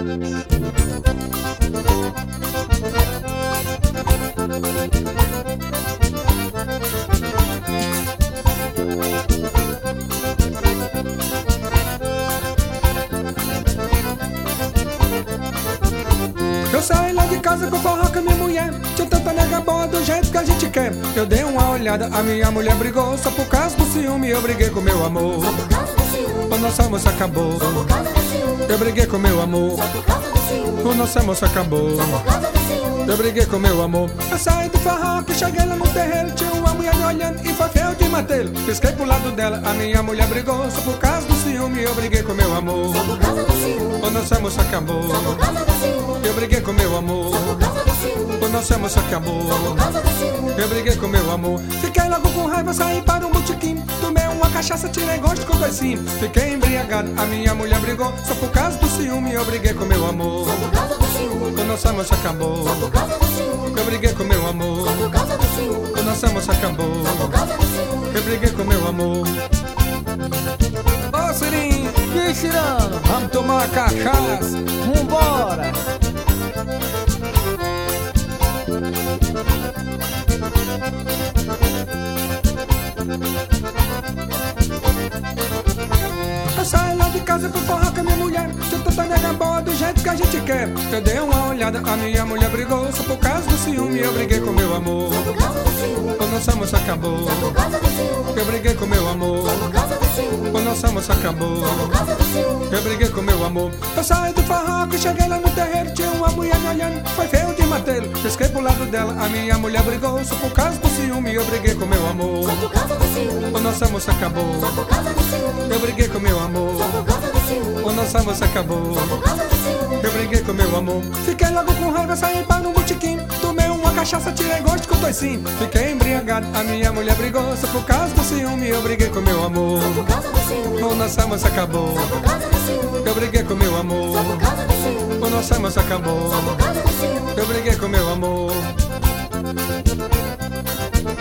Eu saí lá de casa com forró com a minha mulher. Tinha tanta nega boa do jeito que a gente quer. Eu dei uma olhada, a minha mulher brigou. Só por causa do ciúme eu briguei com meu amor. Só por causa do ciúme. O nosso almoço acabou. Só por causa do ciúme. Eu briguei com meu amor. Só por causa do ciúme. O nosso almoço acabou. Só por causa do ciúme. Eu briguei com meu amor. Eu saí do forró que cheguei lá no terreiro. Tinha uma mulher me olhando e foi feio de matê-lo. Pisquei pro lado dela, a minha mulher brigou. Só por causa do ciúme eu briguei com meu amor. Só por causa do ciúme. O nosso almoço acabou. Só por causa do ciúme. Eu briguei com meu amor. Só por causa do ciúme. O nosso almoço acabou. Só por causa do ciúme. Eu briguei com meu amor. Fiquei logo com raiva, saí para um botequim. Tomei uma cachaça, tirei gosto com doicinho. Fiquei embriagado, a minha mulher brigou. Só por causa do ciúme eu briguei com meu amor. Só por causa do ciúme. O nosso almoço acabou. Só por causa do ciúme. Eu briguei com meu amor. Só por causa do ciúme. O nosso almoço acabou. Só por causa do ciúme. Eu briguei com meu amor. Ô Sirinho, E aí, Cirano? vamos tomar uma cachaça. Vambora! Eu saí lá de casa pro forró com a minha mulher. Tinha tanta nega boa do jeito que a gente quer. Eu dei uma olhada, a minha mulher brigou. Só por causa do ciúme eu briguei com meu amor. Só por causa do ciúme. O nosso almoço acabou. Só por causa do ciúme. Eu briguei com meu amor. Só por causa do ciúme. O nosso almoço acabou. Só por causa do ciúme. Eu briguei com meu amor. Eu saí do forró que cheguei lá no terreiro. Tinha uma mulher me olhando, foi feio de matê-lo. Pisquei pro lado dela, a minha mulher brigou. Só por causa do ciúme eu briguei com meu amor. Só por causa do ciúme. O nosso almoço acabou. Só por causa do ciúme. Eu briguei com meu amor. Só por causa do ciúme. O nosso almoço acabou. Só por causa do ciúme. Eu briguei com meu amor. Fiquei logo com raiva, saí para um botequim. Tomei uma cachaça, tirei gosto com doicinho. Fiquei embriagado, a minha mulher brigou. Só por causa do ciúme eu briguei com meu amor. Só por causa do ciúme. O nosso almoço acabou. Só por causa do ciúme. Eu briguei com meu amor. Só por causa do ciúme. O nosso almoço acabou. Só por causa do ciúme. Eu briguei com meu amor.